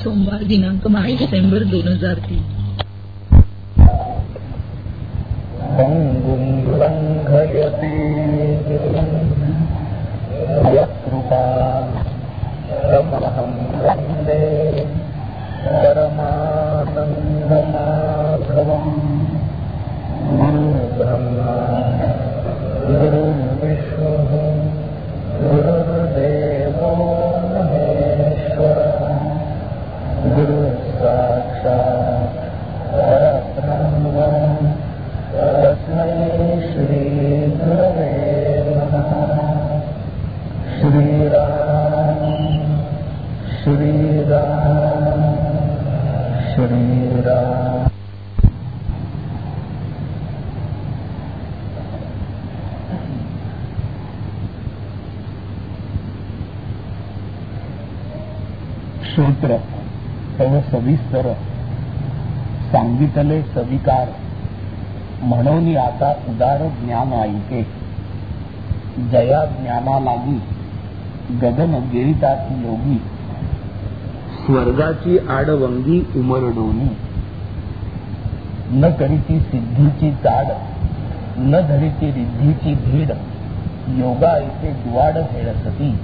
सोमवार दिनांक 22 डिसेंबर 2003. श्रोत्र तव सविस्तर सांगितले सविकार म्हणून आता उदार ज्ञान ऐके जया ज्ञाना लागी गगन गिरितात योगी स्वर्गाची आडवंगी उमरडोनी न करीती सिद्धीची चाड न धरीती रिद्धीची भीड योगा इथे द्वाड हेळसती.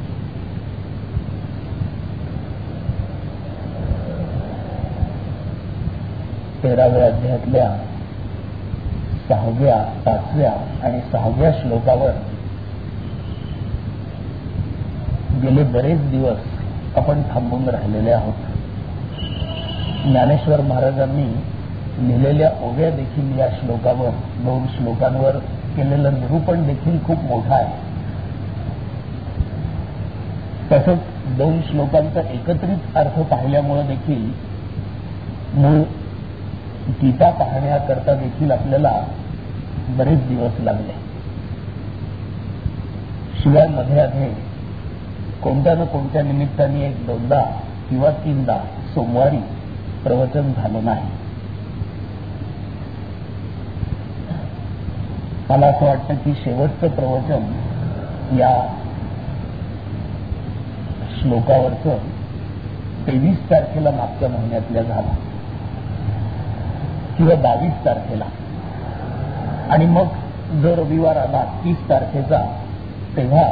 तेराव्या अध्यायातल्या 6व्या, 5व्या आणि 6व्या श्लोकावर गेले बरेच दिवस आपण थांबून राहिलेले आहोत. ज्ञानेश्वर महाराजांनी लिहिलेल्या ओव्या देखील या श्लोकावर 2 श्लोकांवर केलेलं निरूपण देखील खूप मोठं आहे. तसंच 2 श्लोकांचा एकत्रित अर्थ पाहिल्यामुळे देखील मूळ गीता पाहण्याकरता देखील आपल्याला बरेच दिवस लागले. शिवाय मध्ये कोणत्या ना कोणत्या निमित्ताने 1-2दा किंवा 3दा सोमवारी प्रवचन झालं नाही. मला असं वाटतं की शेवटचं प्रवचन या श्लोकावरचं 23 तारखेला मागच्या महिन्यातल्या झाला किंवा 22 तारखेला आणि मग जो रविवार आला 30 तारखेचा तेव्हा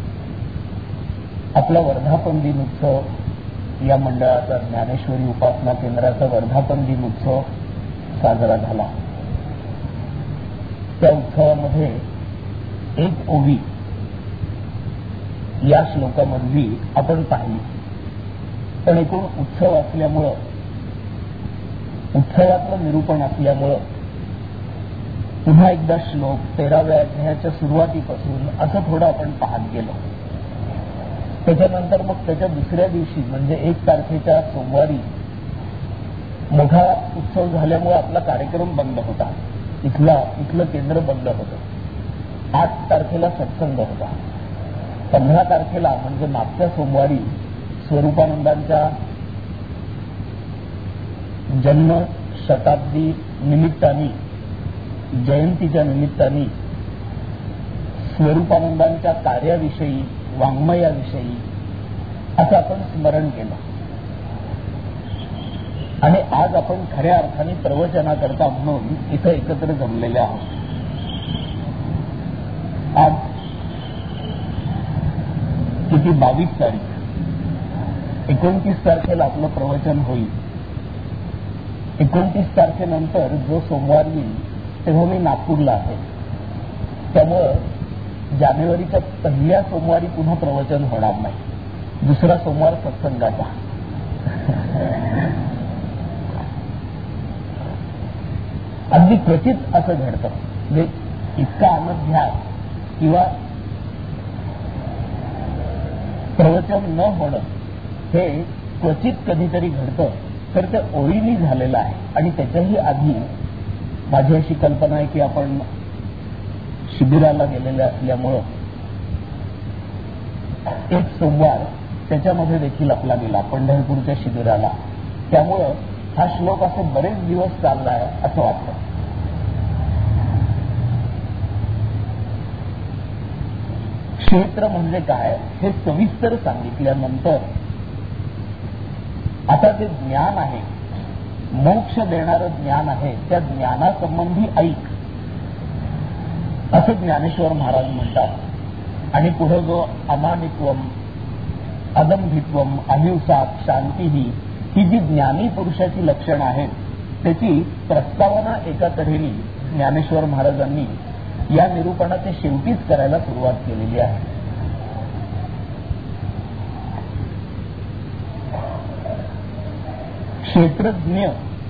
आपला वर्धापन दिन उत्सव या मंडळाचा ज्ञानेश्वरी उपासना केंद्राचा वर्धापन दिन उत्सव साजरा झाला. त्या उत्सवामध्ये एक ओवी या श्लोकामधली आपण पाहिली. पण एकूण उत्सव असल्यामुळं उत्सवातलं निरूपण असल्यामुळं पुन्हा एकदा श्लोक 13व्या अध्यायाच्या सुरुवातीपासून असं थोडं आपण पाहत गेलो. त्याच्यानंतर मग त्याच्या दुसऱ्या दिवशी म्हणजे 1 तारखेच्या सोमवारी मोठा उत्सव झाल्यामुळे आपला कार्यक्रम बंद होता. इथलं केंद्र बंद होतं. 8 तारखेला सत्संग होता. 15 तारखेला म्हणजे मागच्या सोमवारी स्वरूपानंदांच्या जन्म शताब्दी निमित्ताने जयंतीच्या निमित्ताने स्वरूपानंदांच्या कार्याविषयी वाङ्मयाविषयी असं आपण स्मरण केलं. आणि आज आपण खऱ्या अर्थाने प्रवचनाकरता म्हणून इथं एकत्र जमलेले आहोत. आज किती 22 तारीख, 29 तारखेला आपलं प्रवचन होईल. 29 तारखेनंतर जो सोमवार येईल तेव्हा मी नागपूरला आहे. त्यामुळं जानेवारीच्या पहिल्या सोमवारी पुन्हा प्रवचन होणार नाही. दुसरा सोमवार सत्संगाचा. अगदी क्वचित असं घडतं. म्हणजे इतका अनध्यास किंवा प्रवचन न होणं हे क्वचित कधीतरी घडतं. तर ते ओळीनी झालेलं आहे. आणि त्याच्याही आधी माझी अशी कल्पना आहे की आपण शिबिराला गेलेले असल्यामुळं एक सोमवार त्याच्यामध्ये देखील आपला गेला पंढरपूरच्या शिबिराला. त्यामुळं हा श्लोक असे बरेच दिवस चाललाय असं वाटतं. क्षेत्र म्हणजे काय हे सविस्तर सांगितल्यानंतर आता जे ज्ञान आहे, मोक्ष देणारं ज्ञान आहे, त्या ज्ञानासंबंधी ऐक असं ज्ञानेश्वर महाराज म्हणतात. आणि पुढे जो अमानित्वम, अदंभित्वम, अहिंसा, शांती ही जी ज्ञानी पुरुषाची लक्षणं आहेत त्याची प्रस्तावना एका तऱ्हेने ज्ञानेश्वर महाराजांनी या निरूपणाच्या शेवटीच करायला सुरुवात केलेली आहे. क्षेत्रज्ञ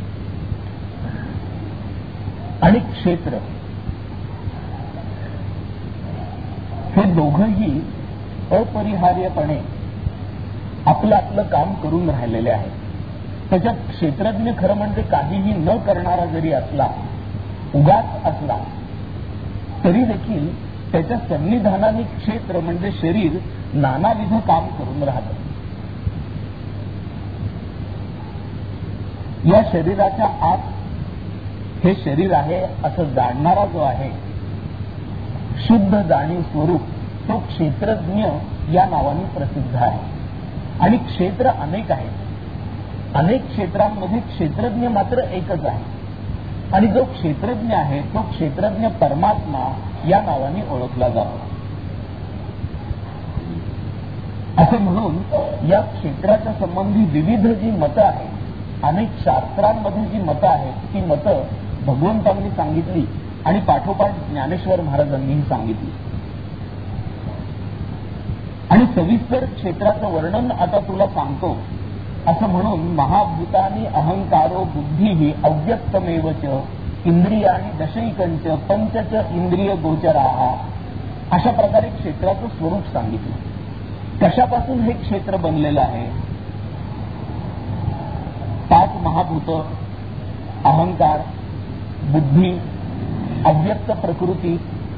आणि क्षेत्र हे दोघंही अपरिहार्यपणे आपलं आपलं काम करून राहिलेले आहेत. त्याच्यात क्षेत्रज्ञ खरं म्हणजे काहीही न करणारा जरी असला, उगाच असला, तरी देखील त्याच्या सन्निधानाने क्षेत्र म्हणजे शरीर नानाविध काम करून राहतं. या शरीराच्या आत हे शरीर आहे असं जाणणारा जो आहे, शुद्ध जाणीव स्वरूप, तो क्षेत्रज्ञ या नावाने प्रसिद्ध आहे. आणि क्षेत्र अनेक आहेत. अनेक क्षेत्रांमध्ये क्षेत्रज्ञ मात्र एकच आहे. आणि जो क्षेत्रज्ञ आहे तो क्षेत्रज्ञ परमात्मा या नावाने ओळखला जातो. असं म्हणून या क्षेत्राच्या संबंधी विविध जी मतं आहेत, अनेक शास्त्रांमध्ये जी मतं आहेत ती मतं भगवंतांनी सांगितली आणि पाठोपाठ ज्ञानेश्वर महाराजांनीही सांगितली. आणि सविस्तर क्षेत्राचं वर्णन आता तुला सांगतो असं म्हणून महाभूतानी अहंकारो बुद्धी अव्यक्तमेवच इंद्रियाणी दशैकंच पंचच इंद्रिय गोचराहा अशा प्रकारे क्षेत्राचं स्वरूप सांगितलं. कशापासून हे क्षेत्र बनलेलं आहे? 5 महाभूत, अहंकार, बुद्धी, अव्यक्त प्रकृती,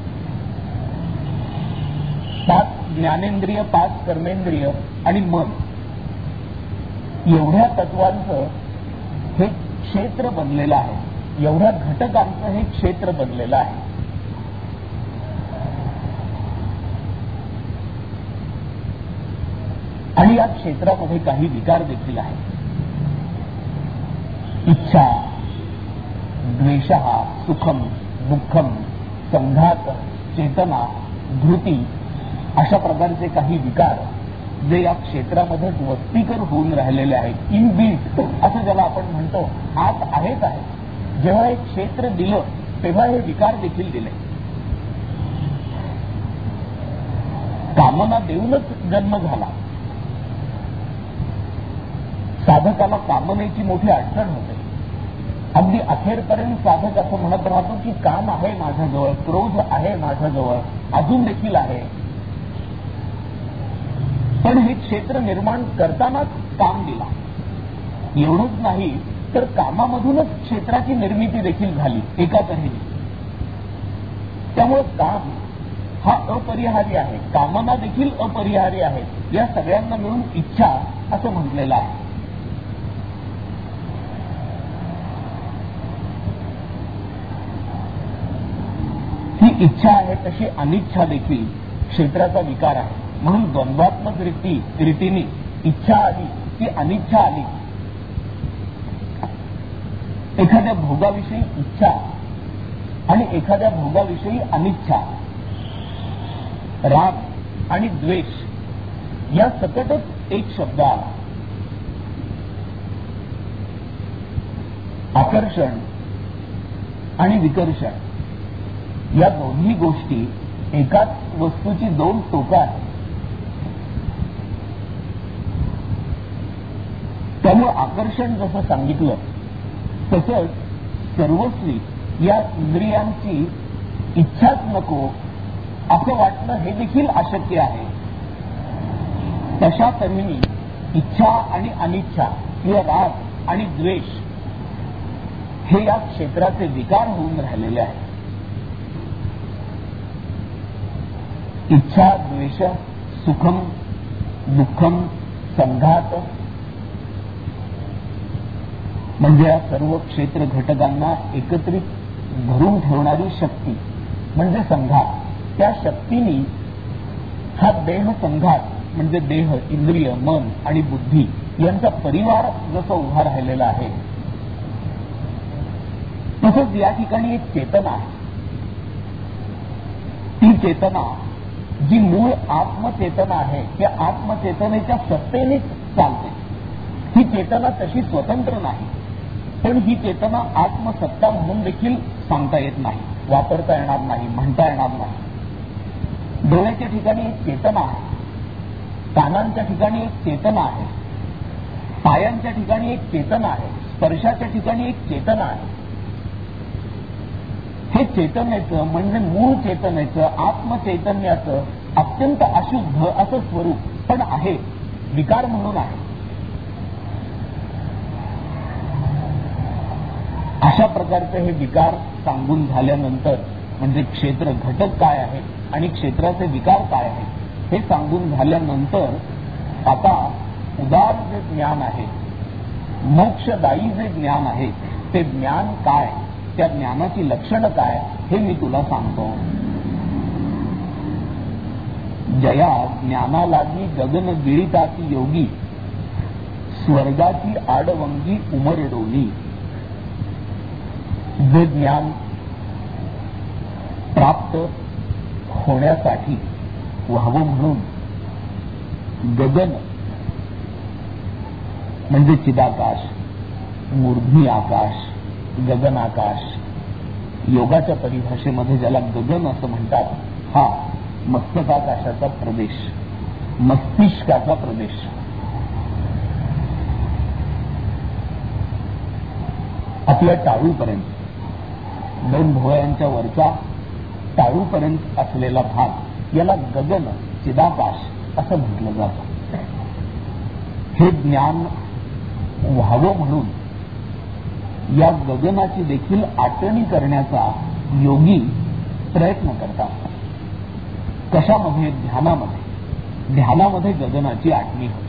5 ज्ञानेंद्रिय, 5 कर्मेंद्रिय आणि मन, एवढ्या तत्वांचं हे क्षेत्र बनलेलं आहे. एवढ्या घटकांचं हे क्षेत्र बनलेलं आहे. आणि या क्षेत्रामध्ये काही विकार देखील आहेत. इच्छा, द्वेष, सुखम, दुःखम, संघात, चेतना, धृती अशा प्रकारचे काही विकार जे या क्षेत्रामध्ये वस्तीकर होऊन राहिलेले आहेत. इनबिल्ट असं ज्याला आपण म्हणतो, आत आहेत आहे. जेव्हा हे क्षेत्र दिलं तेव्हा हे विकार देखील दिले. कामना देऊनच जन्म झाला. साधकाला कामनेची मोठी अडचण होते. अगदी अखेरपर्यंत साधक असं म्हणत राहतो की काम आहे माझ्याजवळ, क्रोध आहे माझ्याजवळ, अजून देखील आहे. पण हे क्षेत्र निर्माण करतानाच काम दिला. एवढंच नाही तर कामामधूनच क्षेत्राची निर्मिती देखील झाली एका तऱ्हेने. त्यामुळे काम हा अपरिहार्य आहे, कामना देखील अपरिहार्य आहे. या सगळ्यांना मिळून इच्छा असं म्हटलेलं आहे. ही इच्छा आहे तशी अनिच्छा देखील क्षेत्राचा विकार आहे. म्हणून द्वंद्वात्मक रीतीने इच्छा आली की अनिच्छा आली. एखाद्या भोगाविषयी इच्छा आणि एखाद्या भोगाविषयी अनिच्छा, राग आणि द्वेष या सकटच एक शब्द आला. आकर्षण आणि विकर्षण या दोन्ही गोष्टी एकाच वस्तूची 2 टोकं आहेत. त्यामुळे आकर्षण जसं सांगितलं तसंच सर्वस्वी या इंद्रियांची इच्छाच नको असं वाटणं हे देखील अशक्य आहे. तशा तऱ्हेने इच्छा आणि अनिच्छा किंवा राग आणि द्वेष हे या क्षेत्राचे विकार होऊन राहिलेले आहेत. इच्छा, द्वेष, सुखम, दुःखम, संघात म्हणजे या सर्व क्षेत्र घटकांना एकत्रित धरून ठेवणारी शक्ती म्हणजे संघात. त्या शक्तीने हा देह संघात म्हणजे देह, इंद्रिय, मन आणि बुद्धी यांचा परिवार जसं उभा राहिलेला आहे, तसंच या ठिकाणी एक चेतना आहे. ती चेतना जी मूळ आत्मचेतना आहे, त्या आत्मचेतनेच्या सत्तेनेच चालते. ही चेतना तशी स्वतंत्र नाही, पण ही चेतना आत्मसत्ता म्हणून देखील सांगता येत नाही, वापरता येणार नाही, म्हणता येणार नाही. डोळ्याच्या ठिकाणी एक चेतना आहे, कानांच्या ठिकाणी एक चेतना आहे, पायांच्या ठिकाणी एक चेतना आहे, स्पर्शाच्या ठिकाणी एक चेतना आहे. हे चेतनेचं म्हणजे मूळ चेतनेचं, आत्मचैतन्याचं अत्यंत अशुद्ध असं स्वरूप पण आहे, विकार म्हणून आहे. अशा प्रकारचे हे विकार सांगून झाल्यानंतर, म्हणजे क्षेत्र घटक काय आहे आणि क्षेत्राचे विकार काय आहे हे सांगून झाल्यानंतर, आता उदार जे ज्ञान आहे, मोक्षदायी जे ज्ञान आहे, ते ज्ञान काय, त्या ज्ञानाची लक्षणं काय हे मी तुला सांगतो. जया ज्ञानालागी गगन गिळिताती योगी, स्वर्गाची आडवंगी उमरडोली. जे ज्ञान प्राप्त होण्यासाठी व्हावं म्हणून गगन म्हणजे चिदाकाश, मूर्ध्नी आकाश, गगनाकाश, योगाच्या परिभाषेमध्ये ज्याला गगन असं म्हणतात, हा मस्तकाकाशाचा प्रदेश, मस्तिष्काचा प्रदेश. आपल्या टाळूपर्यंत, दोन भोवळ्यांच्या वरचा टाळूपर्यंत असलेला भाग याला गगन, चिदाकाश असं म्हटलं जातं. हे ज्ञान व्हावं म्हणून या गगनाची देखील आटणी करण्याचा योगी प्रयत्न करतात. कशामध्ये? ध्यानामध्ये. ध्यानामध्ये गगनाची आटणी होते.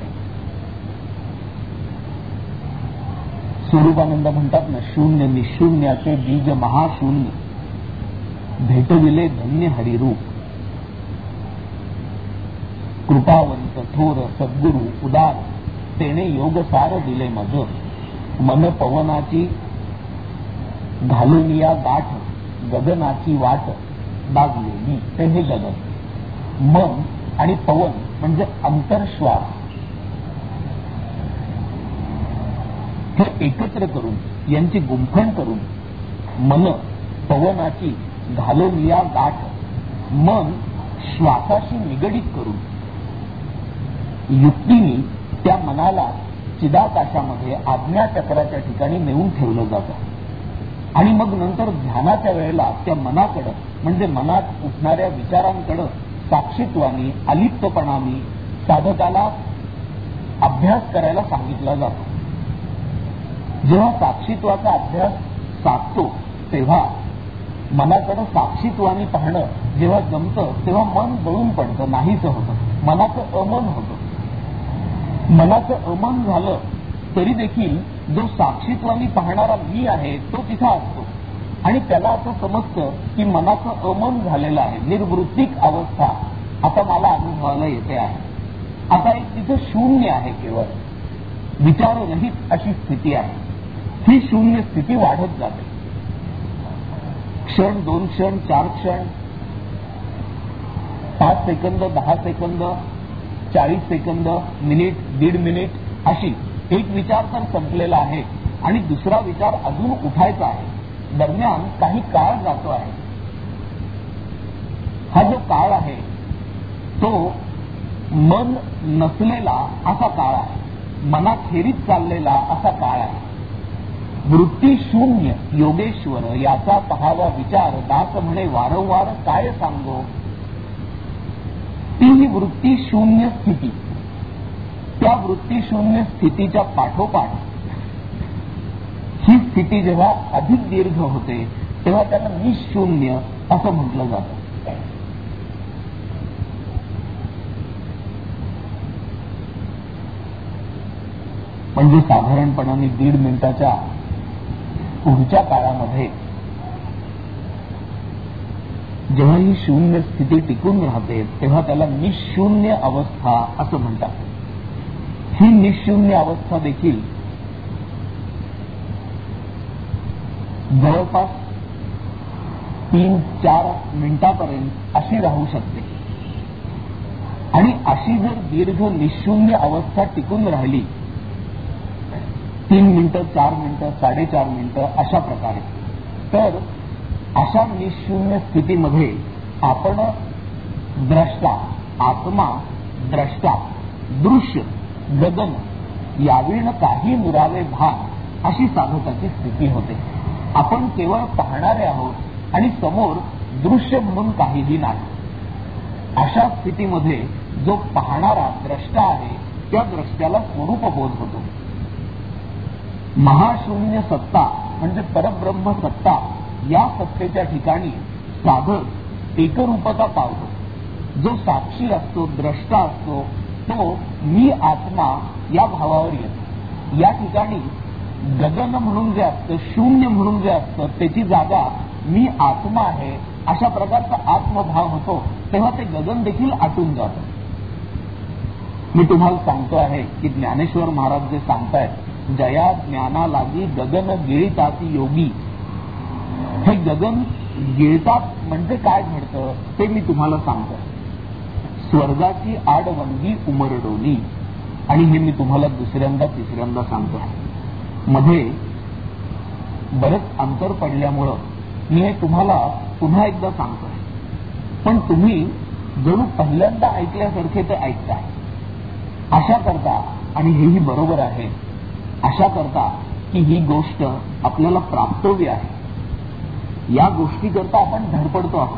स्वरूपानंद म्हणतात ना, शून्य निशून्याचे बीज महाशून्य, भेटविले धन्य हरिरूप. कृपावंत थोर सद्गुरु उदार, तेने योगसार दिले मज. मन पवनाची घालून या गाठ, गगनाची वाट दागलेली. ते हे गगन. मन आणि पवन म्हणजे अंतर्श्वास, हे एकत्र करून, यांची गुंफण करून, मन पवनाची घालून या गाठ, मन श्वासाशी निगडीत करून, युक्तीने त्या मनाला चिदाकाशामध्ये आज्ञाचक्राच्या ठिकाणी नेऊन ठेवलं जातं. आणि मग नंतर ध्यानाच्या वेळेला त्या मनाकडं म्हणजे मनात उठणाऱ्या विचारांकडं साक्षीत्वानी, अलिप्तपणाने साधकाला अभ्यास करायला सांगितला जातो. जेव्हा साक्षीत्वाचा अभ्यास साधतो तेव्हा मनाकडं साक्षीत्वानी पाहणं जेव्हा जमतं तेव्हा मन गळून पडतं, नाहीच होतं, मनाचं अमन होतं. मनाचं अमन झालं तरी देखील जो साक्षीत्वानी पाहणारा मी आहे तो तिथं असतो आणि त्याला असं समजतं की मनाचं अमन झालेलं आहे, निर्वृत्तिक अवस्था आता मला अनुभवायला येते आहे. आता एक तिथं शून्य आहे, केवळ विचाररहित अशी स्थिती आहे. ही शून्य स्थिती वाढत जाते. क्षण, 2 क्षण, 4 क्षण, 5 सेकंद, 10 सेकंद, 40 सेकंद, मिनिट, 1.5 मिनिट, अशी एक विचार तर संपलेला आहे आणि दुसरा विचार अजून उठायचा आहे. दरम्यान काही काळ जातो आहे. हा जो काळ आहे तो मन नसलेला असा काळ आहे, मनाखेरीत चाललेला असा काळ आहे. वृत्ती शून्य योगेश्वर, याचा पहावा विचार, दास म्हणे वारंवार काय सांगो. ती ही वृत्ती शून्य स्थिती. त्या वृत्ती शून्य स्थितीच्या पाठोपाठ ही स्थिती जेव्हा अधिक दीर्घ होते तेव्हा त्याला निशून्य असं म्हटलं जातं. म्हणजे साधारणपणाने 1.5 मिनिटाच्या पुढच्या काळामध्ये जेव्हा ही शून्य स्थिती टिकून राहते तेव्हा त्याला निशून्य अवस्था असं म्हणतात. ही निशून्य अवस्था देखील जवळपास 3-4 मिनिटापर्यंत अशी राहू शकते. आणि अशी जर दीर्घ निशून्य अवस्था टिकून राहिली 3 मिनिटं, 4 मिनिटं, 4.5 मिनिटं अशा प्रकारे, तर अशा निशून्य स्थितीमध्ये आपण द्रष्टा, आत्मा, द्रष्टा, दृश्य, गगन यावेळी काही मुरावे भान अशी साधकाची स्थिती होते. आपण केवळ पाहणारे आहोत आणि समोर दृश्य म्हणून काहीही नाही. अशा स्थितीमध्ये जो पाहणारा द्रष्टा आहे त्या द्रष्ट्याला स्वरूपबोध होतो. महाशून्य सत्ता म्हणजे परब्रह्म सत्ता या सत्तेच्या ठिकाणी साधक एकरूपता पावतो. जो साक्षी असतो, द्रष्टा असतो, तो मी आत्मा या भावावर येतो. या ठिकाणी गगन म्हणून जे असतं, शून्य म्हणून जे असतं, त्याची जागा मी आत्मा आहे अशा प्रकारचा आत्मभाव होतो. तेव्हा ते गगन देखील आटून जातं. मी तुम्हाला सांगतो आहे की ज्ञानेश्वर महाराज जे सांगतायत, जया ज्ञाना लागी गगन गिळताती योगी. हे गगन गिळतात म्हणजे काय घडतं ते मी तुम्हाला सांगतो. स्वर्गाची आडवंगी उमरडोली. आणि हे मी तुम्हाला दुसऱ्यांदा तिसऱ्यांदा सांगतो. मध्ये बरेच अंतर पडल्यामुळं मी हे तुम्हाला पुन्हा एकदा सांगतोय. पण तुम्ही जणू पहिल्यांदा ऐकल्यासारखे ते ऐकताय. अशा करता, आणि हेही बरोबर आहे, अशा करता की ही गोष्ट आपल्याला प्राप्तव्य आहे. या गोष्टीकरता आपण धडपडतो आहोत.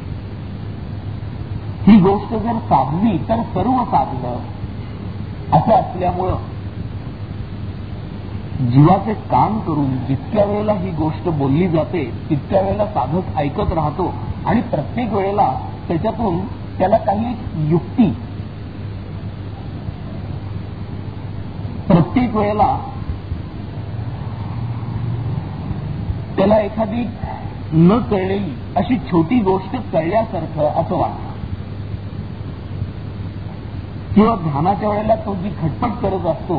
ही गोष्ट जर साधली तर सर्व साधलं असं असल्यामुळं जीवाचे काम करून जितक्या वेळेला ही गोष्ट बोलली जाते तितक्या वेळेला साधक ऐकत राहतो. आणि प्रत्येक वेळेला त्याच्यातून त्याला काही युक्ती, प्रत्येक वेळेला त्याला एखादी न कळलेली अशी छोटी गोष्ट कळल्यासारखं असं वाटतं. किंवा ध्यानाच्या वेळेला तो जी खटपट करत असतो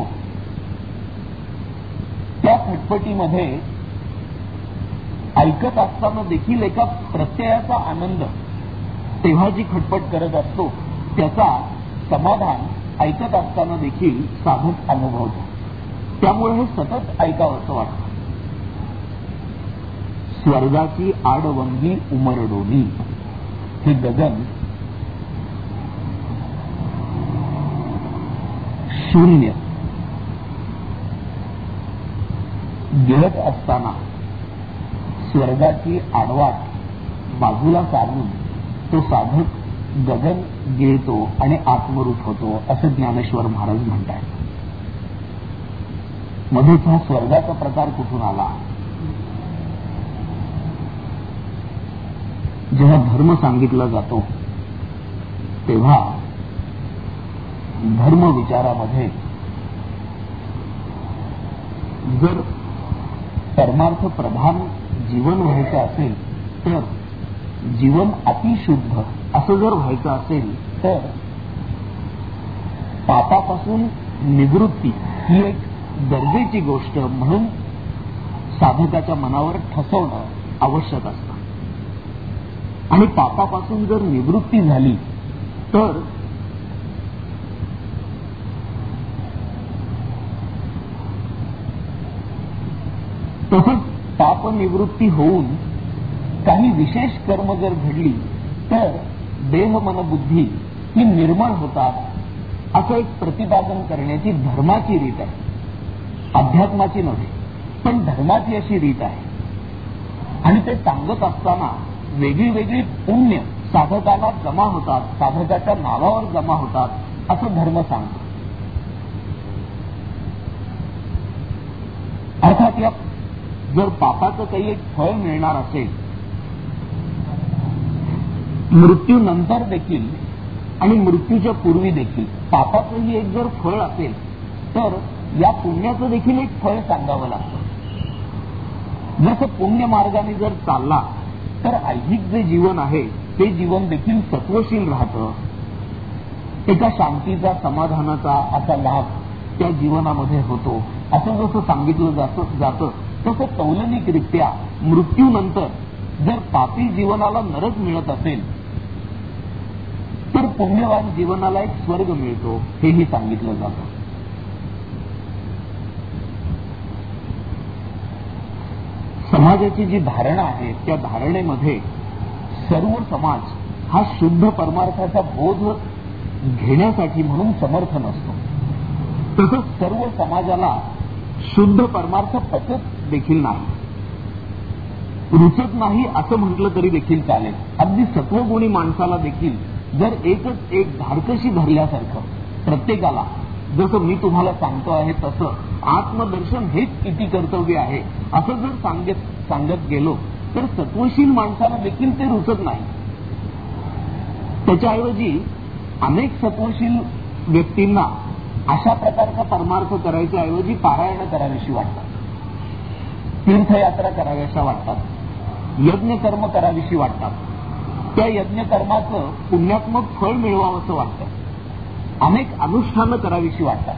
त्या खटपटीमध्ये ऐकत असताना देखील एका प्रत्ययाचा आनंद, तेव्हा जी खटपट करत असतो त्याचा समाधान ऐकत असताना देखील साधक अनुभवतो. त्यामुळे हे सतत ऐकावं असं वाटतं. स्वर्गाची आडवंगी उमरडोली. हे गगन शून्य गिळत असताना स्वर्गाची आडवाट बाजूला सारून तो साधक गगन गिळतो आणि आत्मरूप होतो असं ज्ञानेश्वर महाराज म्हणतात. मध्येच हा स्वर्गाचा प्रकार कुठून आला? जेव्हा धर्म सांगितला जातो तेव्हा धर्म विचारामध्ये जर परमार्थ प्रधान जीवन व्हायचं असेल तर जीवन अतिशुद्ध असं जर व्हायचं असेल तर पापापासून निवृत्ती ही एक गरजेची गोष्ट म्हणून साधकाच्या मनावर ठसवणं आवश्यक असतं. आणि पापापासून जर निवृत्ती झाली तर तसंच पापनिवृत्ती होऊन काही विशेष कर्म जर घडली तर देह मन बुद्धी ही निर्मळ होतात असं एक प्रतिपादन करण्याची धर्माची रीत आहे. अध्यात्माची नव्हे पण धर्माची अशी रीत आहे. आणि ते सांगत असताना वेगळी वेगळी पुण्य साधकाला जमा होतात, साधकाच्या नावावर जमा होतात असं धर्म सांगतो. अर्थात या जर पापाचं काही एक फळ मिळणार असेल मृत्यूनंतर देखील आणि मृत्यूच्या पूर्वी देखील पापाचंही एक जर फळ असेल तर या पुण्याचं देखील एक फळ सांगावं लागतं. जसं पुण्य मार्गाने जर चालला तर ऐहिक जे जीवन आहे ते जीवन देखील सत्वशील राहतं. एका शांतीचा, समाधानाचा असा लाभ त्या जीवनामध्ये होतो. असं जसं सांगितलं जातं तसं तौलनिकरित्या मृत्यूनंतर जर पापी जीवनाला नरक मिळत असेल तर पुण्यवान जीवनाला एक स्वर्ग मिळतो, हेही सांगितलं जातं. समाजाची जी धारणा आहे त्या धारणेमध्ये सर्व समाज हा शुद्ध परमार्थाचा बोध घेण्यासाठी म्हणून समर्थ नसतो. तसंच सर्व समाजाला शुद्ध परमार्थ पचत देखील नाही, रुचत नाही असं म्हटलं तरी देखील चालेल. अगदी सत्वगुणी माणसाला देखील जर एकच एक धारकशी धरल्यासारखं प्रत्येकाला, जसं मी तुम्हाला सांगतो आहे तसं आत्मदर्शन हेच किती कर्तव्य आहे असं जर सांगत गेलो तर सत्वशील माणसाला देखील ते रुचत नाही. त्याच्याऐवजी अनेक सत्वशील व्यक्तींना अशा प्रकारचा परमार्थ करायच्या ऐवजी पारायण करावीशी वाटतात, तीर्थयात्रा कराव्याशा वाटतात, यज्ञकर्म करावीशी वाटतात, त्या यज्ञकर्माचं पुण्यात्मक फळ मिळवावं असं वाटतं, अनेक अनुष्ठानं करावीशी वाटतात.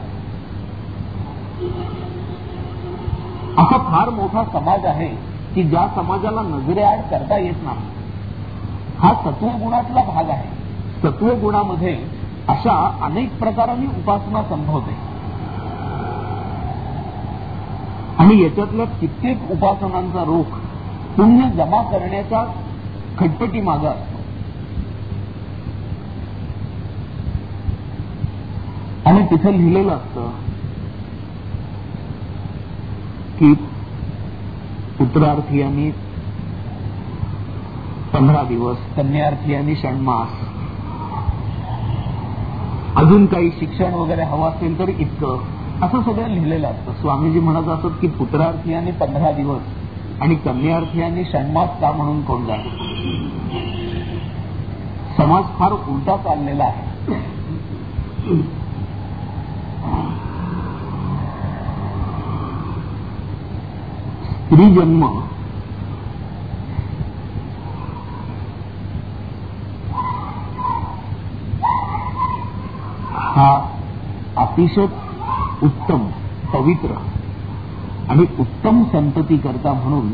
असा फार मोठा समाज आहे की ज्या समाजाला नजरेआड करता येत नाही. हा सत्वगुणातला भाग आहे. सत्वगुणामध्ये अशा अनेक प्रकारांनी उपासना संभवते आणि याच्यातल्या कित्येक उपासनांचा रोख पुण्य जमा करण्याच्या खटपटी मागे असतो. आणि तिथे लिहिलेलं असतं की पुत्रार्थीयांनी 15 दिवस, कन्यार्थीयांनी षण्मास, अजून काही शिक्षण वगैरे हवं असेल तर इतकं, असं सगळं लिहिलेलं असतं. स्वामीजी म्हणत असत की पुत्रार्थीयांनी 15 दिवस आणि कन्यार्थीयांनी षण्मास का म्हणून कोण जाणे. समाज फार उलटा चाललेला आहे. स्त्री जन्म हा अतिशय उत्तम, पवित्र आणि उत्तम संतती करता म्हणून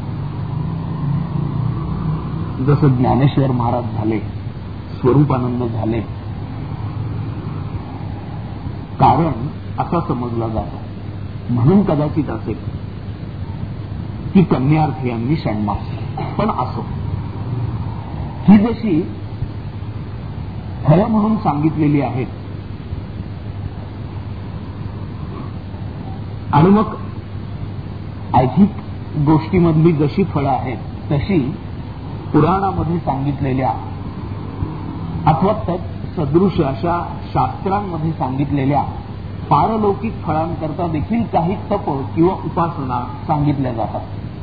जसं ज्ञानेश्वर महाराज झाले, स्वरूपानंद झाले, कारण असा समजला जातो. म्हणून कदाचित असेल की कन्यार्थीयांनी षण्मास. पण असो, ही जशी फळं म्हणून सांगितलेली आहेत आणि मग ऐहिक गोष्टीमधली जशी फळं आहेत तशी पुराणामध्ये सांगितलेल्या अथवा सदृश अशा शास्त्रांमध्ये सांगितलेल्या पारलौकिक फळांकरता देखील काही तप किंवा उपासना सांगितल्या जातात.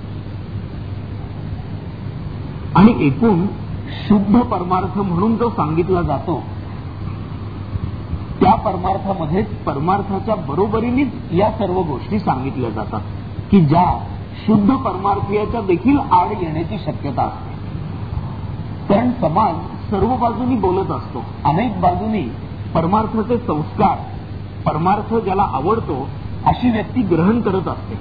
आणि एकूण शुद्ध परमार्थ म्हणून जो सांगितला जातो त्या परमार्थामध्येच परमार्थाच्या बरोबरीनेच या सर्व गोष्टी सांगितल्या जातात की ज्या शुद्ध परमार्थीयाच्या देखील आड येण्याची शक्यता असते. कारण समाज सर्व बाजूनी बोलत असतो, अनेक बाजूनी परमार्थाचे संस्कार, परमार्थ ज्याला आवडतो अशी व्यक्ती ग्रहण करत असते.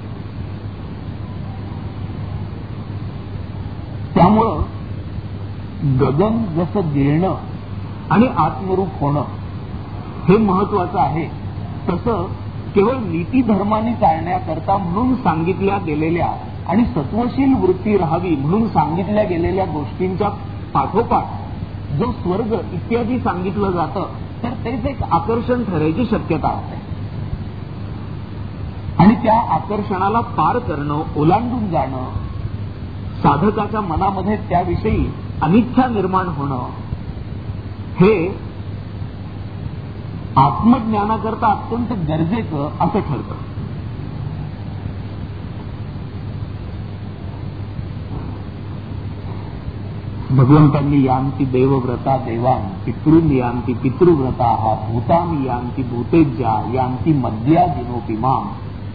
त्यामुळं गगन जसं गिळणं आणि आत्मरूप होणं हे महत्वाचं आहे, तसं केवळ नीती धर्माने चालण्याकरता म्हणून सांगितल्या गेलेल्या आणि सत्वशील वृत्ती राहावी म्हणून सांगितल्या गेलेल्या गोष्टींच्या पाठोपाठ जो स्वर्ग इत्यादी सांगितलं जातं तर तेच एक आकर्षण ठरायची शक्यता असते. आणि त्या आकर्षणाला पार करणं, ओलांडून जाणं, साधकाच्या मनामध्ये त्याविषयी अनिच्छा निर्माण होणं हे आत्मज्ञानाकरता अत्यंत गरजेचं असं ठरतं. भगवंतांनी यांती देवव्रता देवान, पितृन यांती पितृव्रता, भूतान यांती भूतेज्या, यांती मद्या दिनोपिमाम.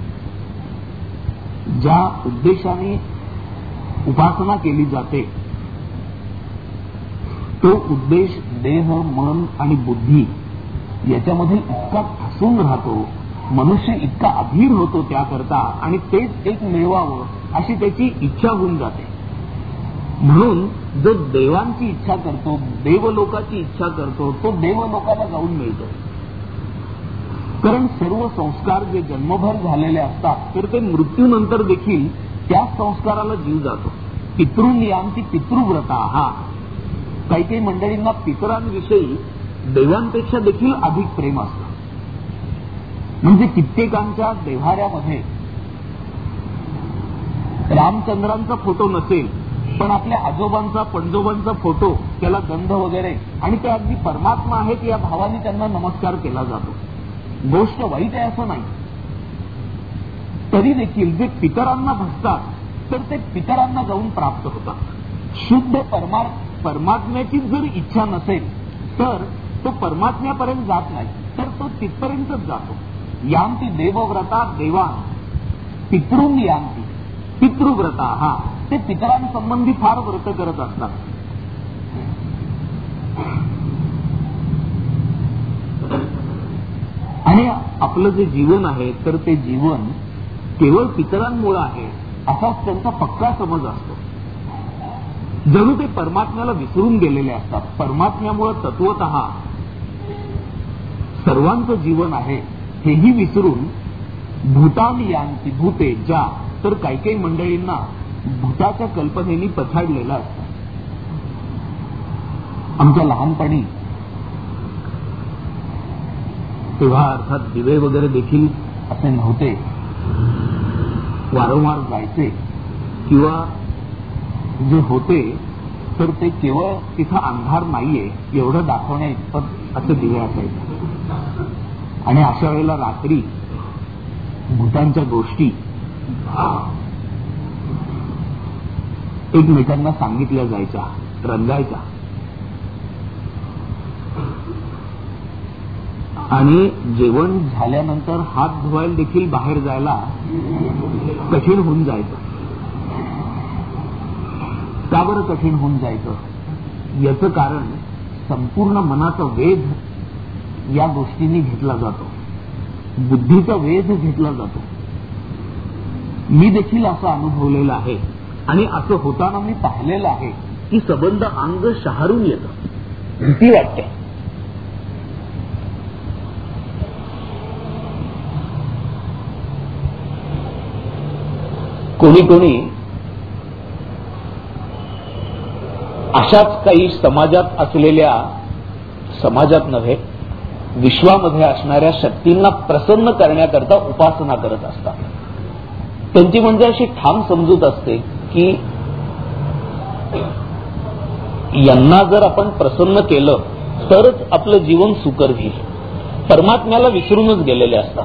ज्या उद्देशाने उपासना केली जाते तो उद्देश देह, मन आणि बुद्धी याच्यामध्ये इतका फसून राहतो, मनुष्य इतका अधीर होतो त्याकरता, आणि तेच एक मिळवावं अशी त्याची इच्छा होऊन जाते. म्हणून जो देवांची इच्छा करतो, देवलोकाची इच्छा करतो, तो देवलोकाला जाऊन मिळतो. कारण सर्व संस्कार जे जन्मभर झालेले असतात तर ते मृत्यूनंतर देखील त्या संस्काराला जीव जातो. पितृनियांची पितृव्रता. हा काही काही मंडळींना पितरांविषयी देवांपेक्षा देखील अधिक प्रेम असतं. म्हणजे कित्येकांच्या देव्हाऱ्यामध्ये रामचंद्रांचा फोटो नसेल, पण आपल्या आजोबांचा पणजोबांचा फोटो, त्याला गंध वगैरे, आणि ते अगदी परमात्मा आहेत या भावाने त्यांना नमस्कार केला जातो. गोष्ट वाईट आहे असं नाही. तरी देखील जे पितरांना भजतात तर ते पितरांना जाऊन प्राप्त होतात. शुद्ध परमात्म्याची जर इच्छा नसेल तर तो परमात्म्यापर्यंत जात नाही, तर तो तिथपर्यंतच जातो. यांती देवव्रता देवान पितृन यांती. पितृव्रता. हा ते पितरांसंबंधी फार व्रत करत असतात. आणि आपलं जे जीवन आहे तर ते जीवन केवळ पितरांमुळे आहे असाच त्यांचा पक्का समज असतो. जणू ते परमात्म्याला विसरून गेलेले असतात. परमात्म्यामुळे तत्वतः सर्वांचं जीवन आहे हेही विसरून भूतानी यांती. भूते ज्या, तर काही काही मंडळींना भूताच्या कल्पनेनी पछाडलेलं असतं. आमच्या लहानपणी तेव्हा अर्थात दिवे वगैरे देखील असे नव्हते. वारंवार जायचे किंवा जे होते तर ते केवळ तिथं अंधार नाहीये एवढं दाखवण्या इतपत असे दिवे असायचे. आणि अशा वेळेला रात्री भूतांच्या गोष्टी एकमेकांना सांगितल्या जायच्या, रंगायच्या. आणि जेवण झाल्यानंतर हात धुवायला देखील बाहेर जायला कठीण होऊन जायचं. का बरं कठीण होऊन जायचं? याचं कारण संपूर्ण मनाचा वेध या गोष्टींनी घेतला जातो, बुद्धीचा वेध घेतला जातो. मी देखील असं अनुभवलेलं आहे आणि असं होताना मी पाहिलेलं आहे की सबंध अंग शहारून येतं, भीती वाटते. कोणी कोणी अशाच काही समाजात असलेल्या, समाजात नव्हे विश्वामध्ये असणाऱ्या शक्तींना प्रसन्न करण्याकरता उपासना करत असतात. त्यांची म्हणजे अशी ठाम समजूत असते की यांना जर आपण प्रसन्न केलं तरच आपलं जीवन सुकर होईल. परमात्म्याला विसरूनच गेलेले असतात.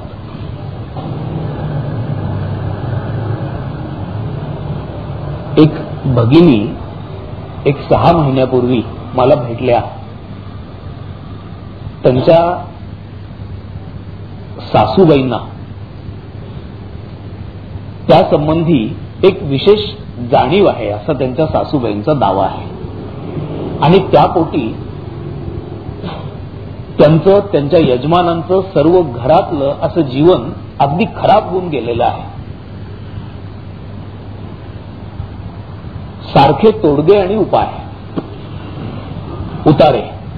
एक भगिनी 6 महिन्यापूर्वी मला भेटल्या. त्यांच्या सासूबाईंना त्यासंबंधी एक विशेष जाणीव आहे असा त्यांच्या सासूबाईंचा दावा आहे. आणि त्यापोटी त्यांचं, त्यांच्या यजमानांचं, सर्व घरातलं असं जीवन अगदी खराब होऊन गेलेलं आहे. सारखे तोडगे आणि उपाय, उतारे.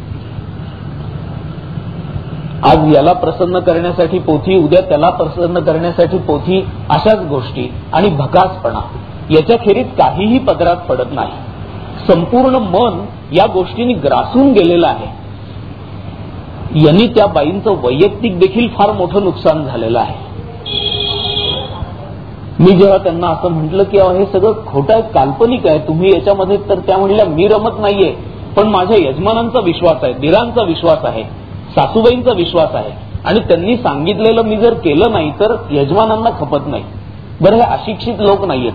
आज याला प्रसन्न करण्यासाठी पोथी, उद्या त्याला प्रसन्न करण्यासाठी पोथी, अशाच गोष्टी आणि भकासपणा, याच्याखेरीज काहीही पदरात पडत नाही. संपूर्ण मन या गोष्टींनी ग्रासून गेलेलं आहे. यांनी त्या बाईंचं वैयक्तिक देखील फार मोठं नुकसान झालेलं आहे. मी जेव्हा त्यांना असं म्हटलं की हे सगळं खोटं आहे, काल्पनिक आहे, तुम्ही याच्यामध्ये, तर त्या म्हणल्या मी रमत नाहीये, पण माझ्या यजमानांचा विश्वास आहे, दिरांचा विश्वास आहे, सासूबाईंचा विश्वास आहे, आणि त्यांनी सांगितलेलं मी जर केलं नाही तर यजमानांना खपत नाही. बरं, हे अशिक्षित लोक नाहीयेत,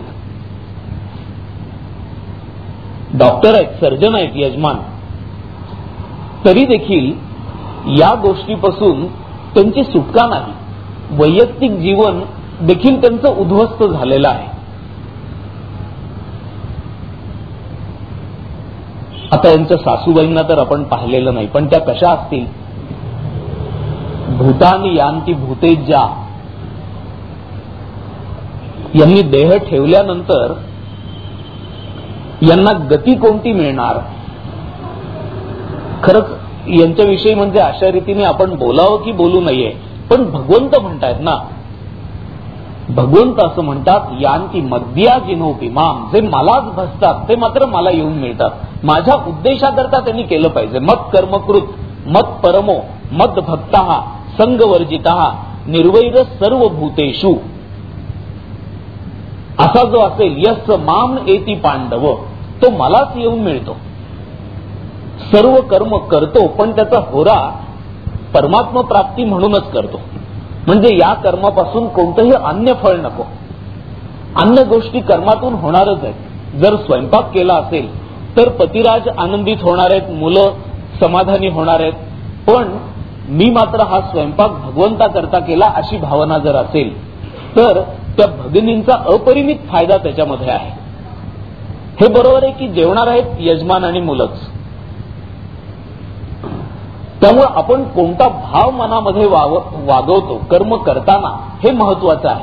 डॉक्टर आहेत, सर्जन आहेत यजमान, तरी देखील या गोष्टीपासून त्यांची सुटका नाही. वैयक्तिक जीवन देखील त्यांचं उद्ध्वस्त झालेलं आहे. आता यांच्या सासूबाईंना तर आपण पाहिलेलं नाही, पण त्या कशा असतील? भूतानी यांती भूतेज्या, यांनी देह ठेवल्यानंतर यांना गती कोणती मिळणार? खरंच यांच्याविषयी म्हणजे अशा रीतीने आपण बोलावं की बोलू नये, पण भगवंत म्हणतायत ना, भगवंत असं म्हणतात, यांती मद्या जिनोपी माम, जे मलाच भसतात ते मात्र मला येऊन मिळतात. माझ्या उद्देशाकरता त्यांनी केलं पाहिजे. मत कर्मकृत, मत परमो, मत भक्तः, संगवर्जितः, निर्वैर सर्व भूतेषु, असा जो असेल, यस्य माम एती पांडव, तो मलाच येऊन मिळतो. सर्व कर्म करतो, पण त्याचा होरा परमात्म प्राप्ती म्हणूनच करतो. म्हणजे या कर्मापासून कोणतंही अन्य फळ नको. अन्य गोष्टी कर्मातून होणारच आहेत. जर स्वयंपाक केला असेल तर पतिराज आनंदित होणार आहेत, मुलं समाधानी होणार आहेत, पण मी मात्र हा स्वयंपाक भगवंताकरता केला अशी भावना जर असेल तर त्या भगिनींचा अपरिमित फायदा त्याच्यामध्ये आहे. हे बरोबर आहे की जेवणार आहेत यजमान आणि मुलंच. त्यामुळे आपण कोणता भाव मनामध्ये वागवतो कर्म करताना हे महत्वाचं आहे.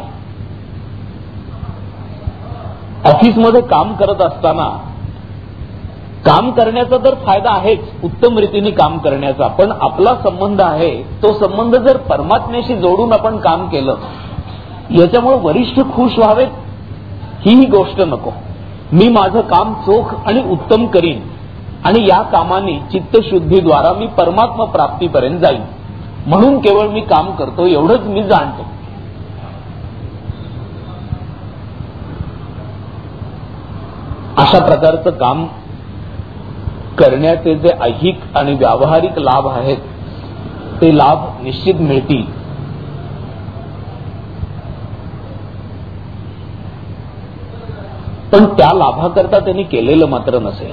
ऑफिसमध्ये काम करत असताना काम करण्याचा तर फायदा आहेच, उत्तम रीतीने काम करण्याचा, पण आपला संबंध आहे तो संबंध जर परमात्म्याशी जोडून आपण काम केलं, याच्यामुळे वरिष्ठ खुश व्हावेत ही गोष्ट नको. मी माझं काम चोख आणि उत्तम करीन आणि या कामाने चित्तशुद्धीद्वारा मी परमात्मा प्राप्तीपर्यंत जाईन, म्हणून केवळ मी काम करतो एवढंच मी जाणतो. अशा प्रकारचं काम करण्याचे जे ऐहिक आणि व्यावहारिक लाभ आहेत ते लाभ निश्चित मिळतील. पण त्या लाभाकरता त्यांनी केलेलं मात्र नसेल,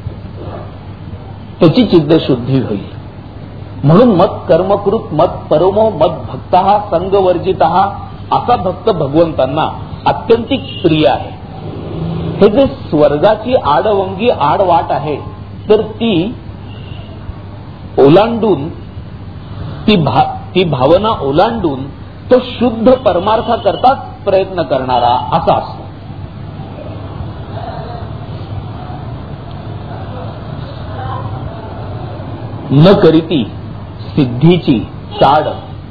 त्याची चित्तशुद्धी होईल. म्हणून मत कर्मकृत, मत परमो, मत भक्तः, संगवर्जितः, असा भक्त भगवंतांना अत्यंतिक प्रिय आहे. हे जे स्वर्गाची आडवंगी आडवाट आहे तर ती ओलांडून, ती भावना ओलांडून तो शुद्ध परमार्थाकरताच प्रयत्न करणारा असा असतो. न करीती सिद्धीची चाड,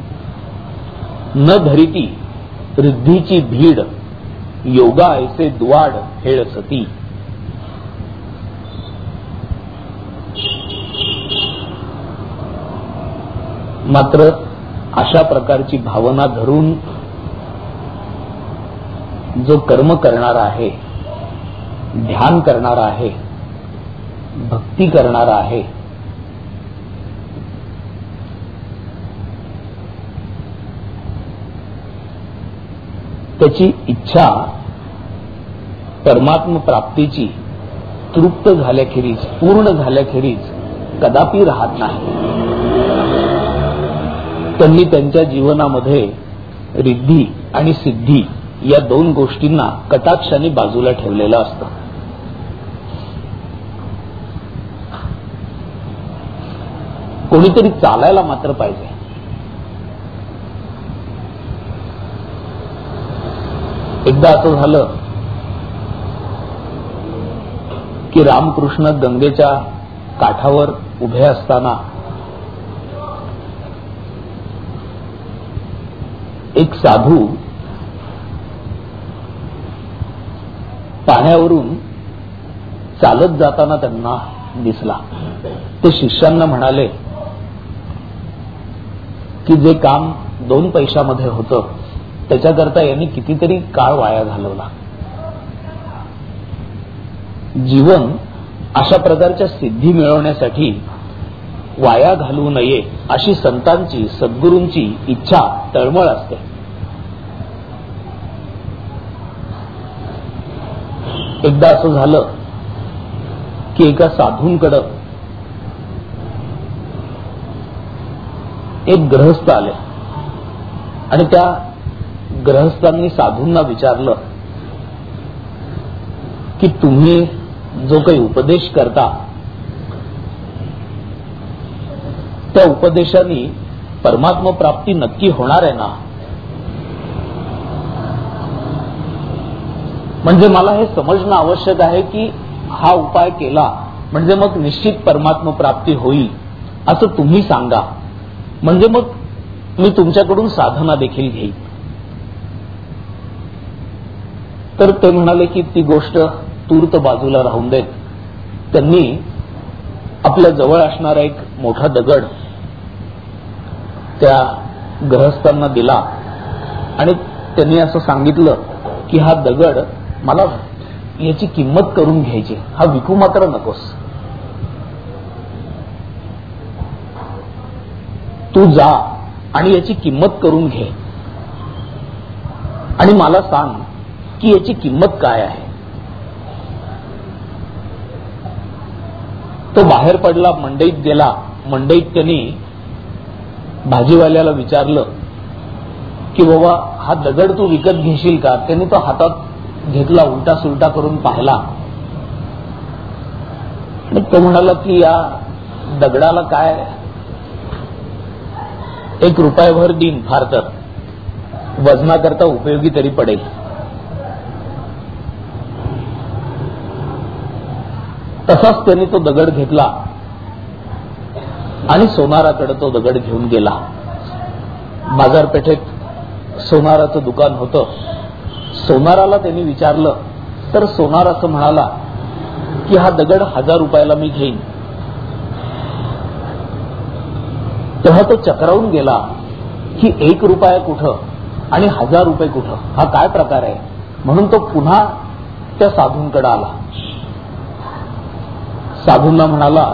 न धरीती रिद्धीची भीड, योगा ऐसे द्वाड हेळ सती. मात्र अशा प्रकारची भावना धरून जो कर्म करणारा आहे, ध्यान करणारा आहे, भक्ती करणारा आहे, त्याची इच्छा परमात्म प्राप्तीची तृप्त झाल्याखेरीज, पूर्ण झाल्याखेरीज कदापि राहत नाही. त्यांनी त्यांच्या जीवनामध्ये रिद्धी आणि सिद्धी या दोन गोष्टींना कटाक्षाने बाजूला ठेवलेलं असतं. कोणीतरी चालायला मात्र पाहिजे. एकदा असं झालं की रामकृष्ण गंगेच्या काठावर उभे असताना एक साधू पाण्यावरून चालत जाताना त्यांना दिसला. ते शिष्यांना म्हणाले की जे काम 2 पैशामध्ये होतं त्याच्याकरता यांनी कितीतरी काळ वाया घालवला. जीवन अशा प्रकारच्या सिद्धी मिळवण्यासाठी वाया घालवू नये अशी संतांची, सद्गुरूंची इच्छा, तळमळ असते. एकदा असं झालं की एका साधूंकडं एक गृहस्थ आले आणि त्या गृहस्थांनी साधूंना विचारलं की तुम्ही जो काही उपदेश करता त्या उपदेशाने परमात्म प्राप्ती नक्की होणार आहे ना? म्हणजे मला हे समजणं आवश्यक आहे की हा उपाय केला म्हणजे मग निश्चित परमात्म प्राप्ती होईल असं तुम्ही सांगा, म्हणजे मग मी तुमच्याकडून साधना देखील घेईन. तर ते म्हणाले की ती गोष्ट तूर्त बाजूला राहून देत. त्यांनी आपल्या जवळ असणारा एक मोठा दगड त्या गृहस्थांना दिला आणि त्यांनी असं सांगितलं की हा दगड मला याची किंमत करून घ्यायची, हा विकू मात्र नकोस. तू जा आणि याची किंमत करून घे आणि मला सांग की याची किंमत काय आहे. तो बाहेर पडला, मंडईत गेला. मंडईत त्यांनी भाजीवाल्याला विचारलं की बाबा हा दगड तू विकत घेशील का? त्यांनी तो हातात घेतला, उलटा सुलटा करून पाहिला आणि तो म्हणाला की या दगडाला काय ₹1 देईन, फार तर वजनाकरता उपयोगी तरी पडेल. तसाच त्यांनी तो दगड घेतला आणि सोनाराकडे तो दगड घेऊन गेला. बाजारपेठेत सोनाराचं दुकान होतं. सोनाराला त्यांनी विचारलं तर सोनार असं म्हणाला की हा दगड ₹1000 मी घेईन. तेव्हा तो चक्रावून गेला की ₹1 कुठं आणि ₹1000 कुठं, हा काय प्रकार आहे. म्हणून तो पुन्हा त्या साधूंकडे आला. साधूंना म्हणाला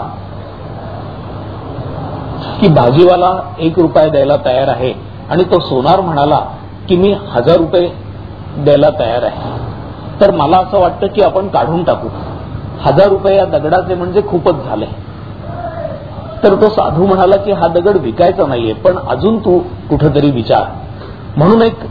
की भाजीवाला ₹1 द्यायला तयार आहे आणि तो सोनार म्हणाला की मी ₹1000 द्यायला तयार आहे. तर मला असं वाटतं की आपण काढून टाकू. ₹1000 या दगडाचे म्हणजे खूपच झाले. तर तो साधू म्हणाला की हा दगड विकायचा नाहीये, पण अजून तू कुठेतरी विचार. म्हणून एक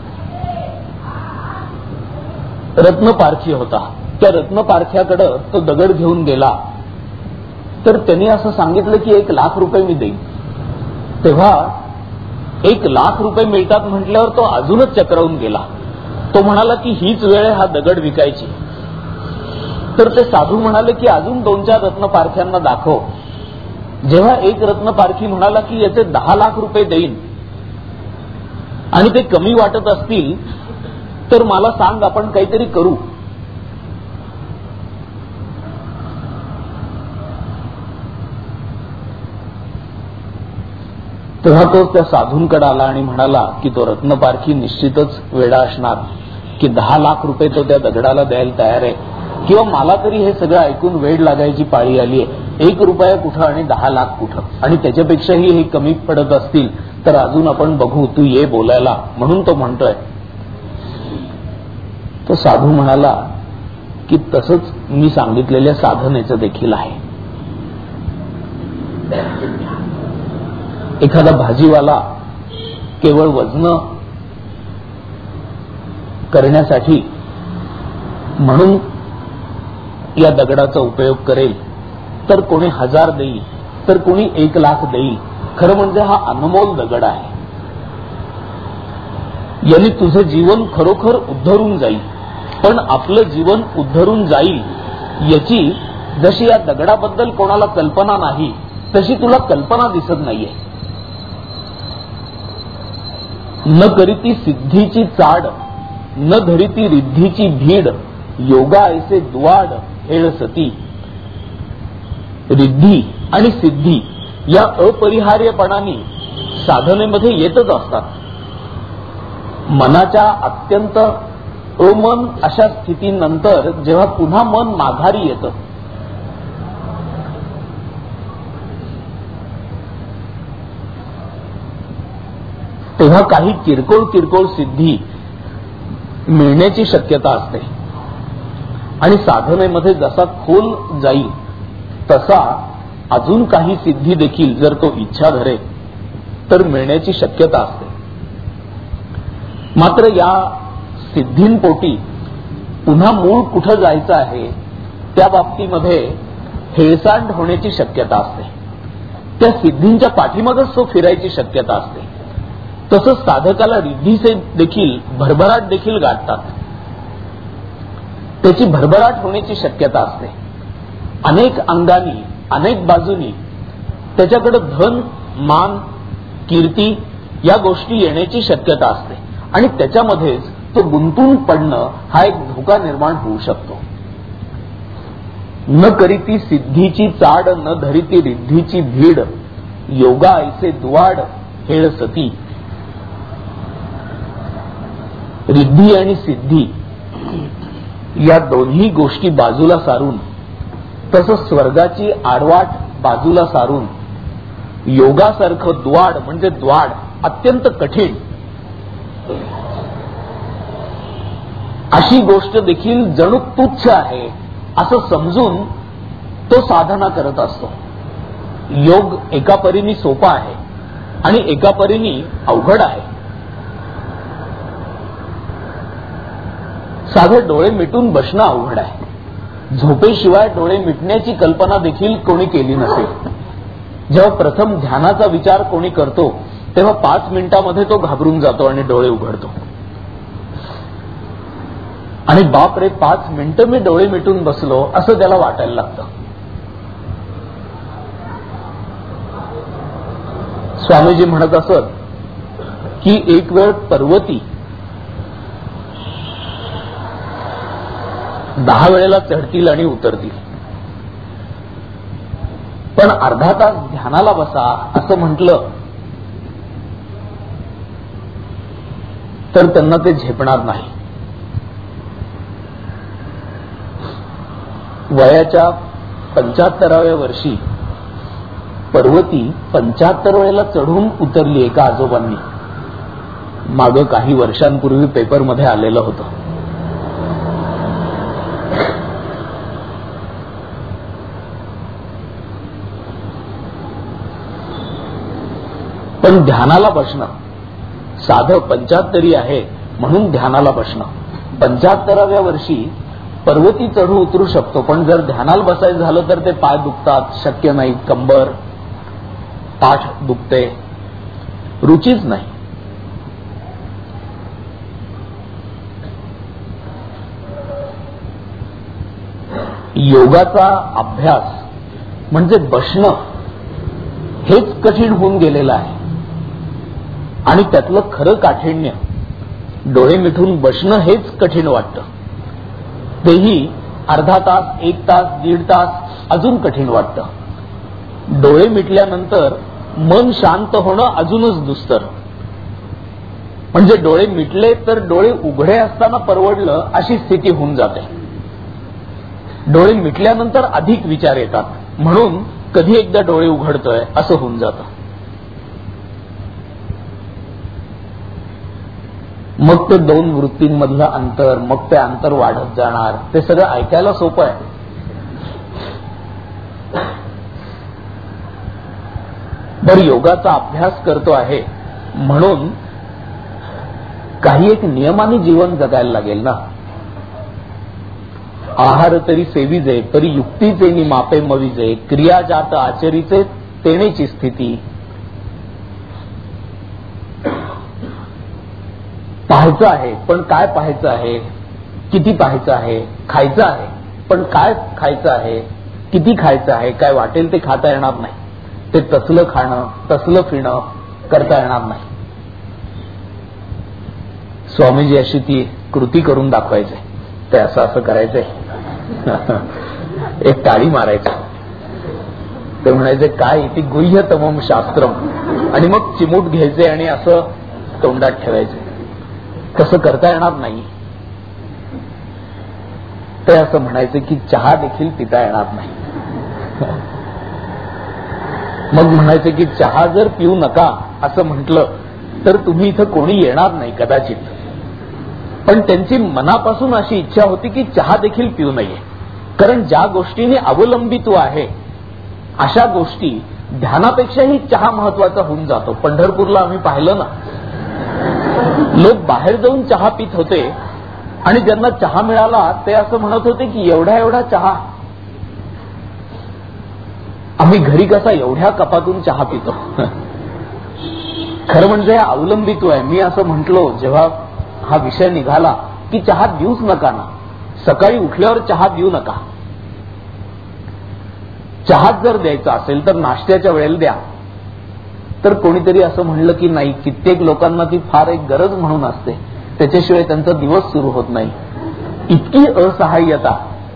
रत्नपारखी होता. त्या रत्नपारख्याकडे तो दगड घेऊन गेला. तर त्यांनी असं सांगितलं की ₹1,00,000 मी देईन. तेव्हा ₹1,00,000 मिळतात म्हटल्यावर तो अजूनच चक्रावून गेला. तो म्हणाला की हीच वेळ आहे हा दगड विकायची. तर ते साधू म्हणाले की अजून 2-4 रत्नपारख्यांना दाखव. जेव्हा एक रत्नपारखी म्हणाला की याचे ₹10,00,000 देईन आणि ते कमी वाटत असतील तर मला सांग, आपण काहीतरी करू. तेव्हा तो त्या साधूंकडे आला आणि म्हणाला की तो रत्नपारखी निश्चितच वेडा असणार की ₹10,00,000 तो त्या दगडाला द्यायला तयार आहे, किंवा मला तरी हे सगळं ऐकून वेड लागायची पाळी आली आहे. ₹1 कुठं आणि 10,00,000 कुठं, आणि त्याच्यापेक्षाही हे कमी पडत असतील तर अजून आपण बघू, तू ये बोलायला, म्हणून तो म्हणतोय. तो साधू म्हणाला की तसंच मी सांगितलेल्या साधनेचं देखील आहे. एखादा भाजीवाला केवळ वजन करण्यासाठी म्हणून या दगडाचा उपयोग करेल, तर कोणी 1000 देईल, तर कोणी 1,00,000 देईल. खरं म्हणजे हा अनमोल दगड आहे. यांनी तुझं जीवन खरोखर उद्धरून जाईल. पण आपलं जीवन उद्धरून जाईल याची जशी या दगडाबद्दल कोणाला कल्पना नाही, तशी तुला कल्पना दिसत नाहीये. न करीती सिद्धीची चाड, न धरीती रिद्धीची भीड, योगा ऐसे दुवाड हेळ सती. रिद्धी आणि सिद्धी या अपरिहार्यपणाने साधनेमध्ये येतच असतात. मनाच्या अत्यंत अमन अशा स्थितीनंतर जेव्हा पुन्हा मन माघारी येतं, तेव्हा काही किरकोळ किरकोळ सिद्धी मिळण्याची शक्यता असते. आणि साधनेमध्ये जसा खोल जाईल तसा अजून काही सिद्धी देखील जर तो इच्छा धरे तर मिळण्याची शक्यता असते. मात्र या सिद्धींपोटी पुन्हा मूळ कुठं जायचं आहे त्या बाबतीमध्ये हेळसांड होण्याची शक्यता असते. त्या सिद्धींच्या पाठीमागच तो फिरायची शक्यता असते. तसंच साधकाला रिद्धीचे देखील भरभराट देखील गाठतात. त्याची भरभराट होण्याची शक्यता असते. अनेक अंगानी अनेक बाजूनी त्याच्याकडे धन मान कीर्ती या गोष्टी येण्याची शक्यता असते आणि त्याच्यामध्येच तो गुंतून पडणं हा एक धोका निर्माण होऊ शकतो. न करीती सिद्धीची चाड न धरीती रिद्धीची भीड योगा ऐसे दुवाड हेळ सती. रिद्धी आणि सिद्धी या दोन्ही गोष्टी बाजूला सारून तसंच स्वर्गाची आडवाट बाजूला सारून योगासारखं द्वाड म्हणजे द्वाड अत्यंत कठीण अशी गोष्ट देखील जणू तुच्छ आहे असं समजून तो साधना करत असतो. योग एका परीने सोपा आहे आणि एका परीने अवघड आहे. साधे डोळे मिटून बसणं अवघड आहे. झोपेशिवाय डोळे मिटण्याची कल्पना देखील कोणी केली नसेल. जेव्हा प्रथम ध्यानाचा विचार कोणी करतो तेव्हा 5 मिनिटांमध्ये तो घाबरून जातो आणि डोळे उघडतो आणि बापरे 5 मिनिटं मी डोळे मिटून बसलो असं त्याला वाटायला लागतं. स्वामीजी म्हणत असत की एक वेळ पर्वती 10 वेळेला चढतील आणि उतरतील, पण अर्धा तास ध्यानाला बसा असं म्हटलं तर त्यांना ते झेपणार नाही. वयाच्या 75व्या वर्षी पर्वती 75 वेळेला चढून उतरली एका आजोबांनी. मागं काही वर्षांपूर्वी पेपरमध्ये आलेलं होतं. पण ध्यानाला बसणं साधं 75 आहे म्हणून ध्यानाला बसणं. 75व्या वर्षी पर्वती चढू उतरू शकतो, पण जर ध्यानाला बसायचं झालं तर ते पाय दुखतात, शक्य नाही. कंबर पाठ दुखते, रुचीच नाही. योगाचा अभ्यास म्हणजे बसणं हेच कठीण होऊन गेलेलं आहे आणि त्यातलं खरं काठिण्य डोळे मिटून बसणं हेच कठीण वाटतं. तेही अर्धा तास, 1 तास, 1.5 तास अजून कठीण वाटतं. डोळे मिटल्यानंतर मन शांत होणं अजूनच दुस्तर. म्हणजे डोळे मिटले तर डोळे उघडे असताना परवडलं अशी स्थिती होऊन जाते. डोळे मिटल्यानंतर अधिक विचार येतात म्हणून कधी एकदा डोळे उघडतोय असं होऊन जातं. मग ते 2 वृत्तींमधलं अंतर, मग ते अंतर वाढत जाणार. ते सगळं ऐकायला सोपं आहे. बरं, योगाचा अभ्यास करतो आहे म्हणून काही एक नियमाने जीवन जगायला लागेल ना. आहार तरी सेविजे तरी युक्तीचे नि मापे मविजे क्रिया जात आचरीचे तेनेची स्थिती. पाहायचं आहे पण काय पाहायचं आहे, किती पाहायचं आहे. खायचं आहे पण काय खायचं आहे, किती खायचं आहे. काय वाटेल ते खाता येणार नाही. ते तसलं खाणं तसलं पिणं करता येणार नाही. स्वामीजी अशी ती कृती करून दाखवायचे. ते असं असं करायचंय, एक टाळी मारायचं. ते म्हणायचे काय ती गुह्य तमम शास्त्रम, आणि मग चिमूट घ्यायचे आणि असं तोंडात ठेवायचे. कसं करता येणार नाही. ते असं म्हणायचं की चहा देखील पिता येणार नाही. मग म्हणायचं की चहा जर पिऊ नका असं म्हटलं तर तुम्ही इथं कोणी येणार नाही कदाचित. पण त्यांची मनापासून अशी इच्छा होती की चहा देखील पिऊ नये. कारण ज्या गोष्टीने अवलंबित्व आहे अशा गोष्टी ध्यानापेक्षाही चहा महत्वाचा होऊन जातो. पंढरपूरला आम्ही पाहिलं ना, लोक बाहेर जाऊन चहा पित होते आणि ज्यांना चहा मिळाला ते असं म्हणत होते की एवढा एवढा चहा. आम्ही घरी कसा एवढ्या कपातून चहा पितो. खरं म्हणजे अवलंबित्व आहे. मी असं म्हटलो जेव्हा हा विषय निघाला की चहा देऊच नका ना, सकाळी उठल्यावर चहा देऊ नका. चहा जर द्यायचा असेल तर नाश्त्याच्या वेळेला द्या. तर कोणीतरी असं म्हणलं की नाही, कित्येक लोकांना ती फार एक गरज म्हणून असते, त्याच्याशिवाय त्यांचा दिवस सुरू होत नाही. इतकी असहाय्यता.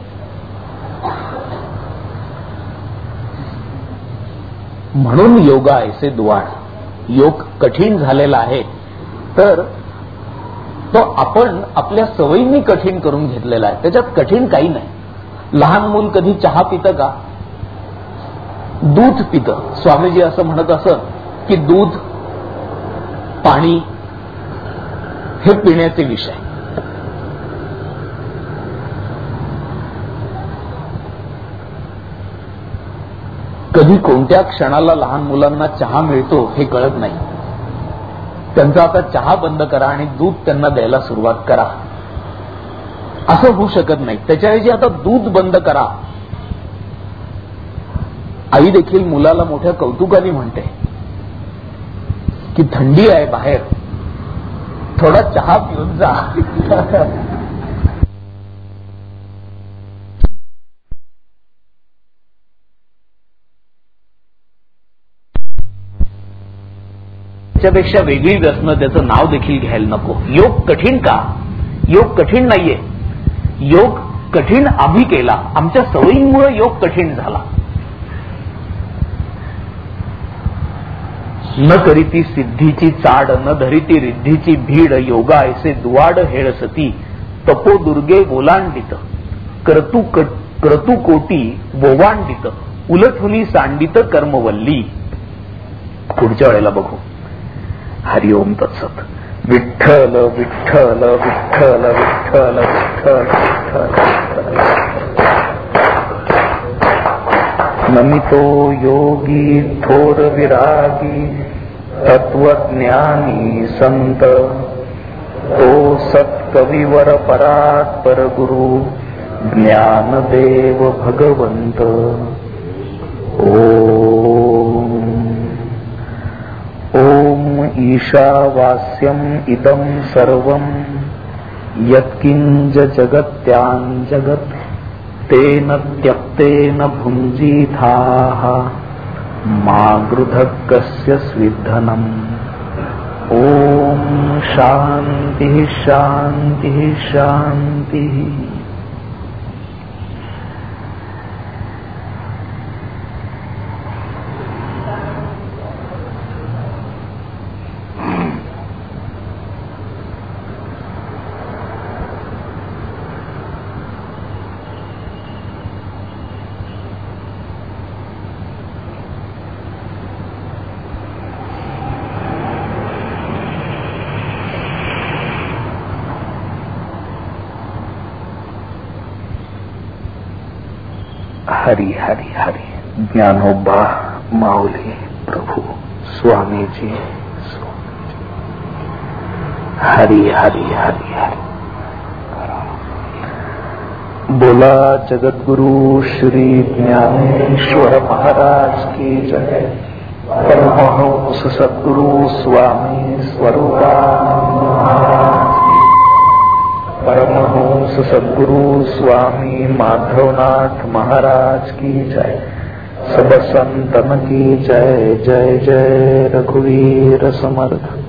म्हणून योगा ऐसे दुआड. योग कठीण झालेला आहे तर तो आपण आपल्या सवयींनी कठीण करून घेतलेला आहे. त्याच्यात कठीण काही नाही. लहान मूल कधी चहा पितं का? दूध पितं. स्वामीजी असं म्हणत असत की दूध पाणी हे पिण्याचे विषय. कधी कोणत्या क्षणाला लहान मुलांना चहा मिळतो हे कळत नाही. त्यांचा आता चहा बंद करा आणि दूध त्यांना द्यायला सुरुवात करा, असं होऊ शकत नाही. त्याच्याऐवजी आता दूध बंद करा. आई देखील मुलाला मोठ्या कौतुकाने म्हणते की थंडी आहे बाहेर, थोडा चहा पिऊन जा. त्याच्यापेक्षा वेगळी व्यसनं त्याचं नाव देखील घ्यायला नको. योग कठीण का? योग कठीण नाहीये. योग कठीण आम्ही केला, आमच्या सवयींमुळे योग कठीण झाला. न करीती सिद्धीची चाड, न धरीती रिद्धीची भीड, योगा ऐसे दुआड हेळसती, तपो दुर्गे ओलांडित, क्रतू कोटी वोवांडित, उलटुनी सांडित कर्मवल्ली. पुढच्या वेळेला बघू. हरिओम तत्सत. विठ्ठल विठ्ठल विठ्ठल विठ्ठल विठ्ठल. नमितो योगी थोर विरागी, तत्वज्ञानी संत, तो सत्कविवर परात्पर गुरु, ज्ञानदेव भगवंत. ओम ईशावास्यम इदं सर्वं यत्किंच जगत्यां जगत्, तेन त्यक्तेन भुञ्जीथाः, मा गृधः कस्य स्विद्धनम्. ओम शांति शांति शांति. हरी हरी हरी. ज्ञानोबा माऊली प्रभू स्वामीजी. हरी हरी हरी हरी. बोला जगद्गुरु श्री ज्ञानेश्वर महाराज की जय. परमहंस सद्गुरु स्वामी स्वरूपानंद महाराज, परमहंस सद्गुरु स्वामी माधवनाथ महाराज की जय. सब संतन की जय. जय जय रघुवीर समर्थ.